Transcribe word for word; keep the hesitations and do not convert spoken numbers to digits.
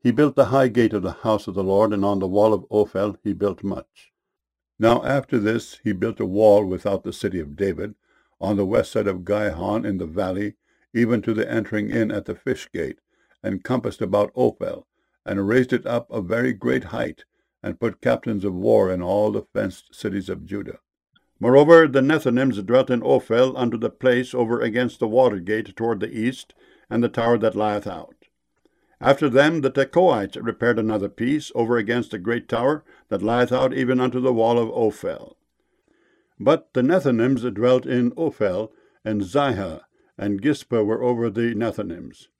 He built the high gate of the house of the Lord, and on the wall of Ophel he built much. Now after this he built a wall without the city of David, on the west side of Gihon in the valley, even to the entering in at the fish gate, and compassed about Ophel, and raised it up a very great height, and put captains of war in all the fenced cities of Judah. Moreover, the Nethinims dwelt in Ophel unto the place over against the water gate toward the east, and the tower that lieth out. After them the Tekoites repaired another piece over against a great tower that lieth out even unto the wall of Ophel. But the Nethinims dwelt in Ophel, and Zihah and Gispa were over the Nethinims.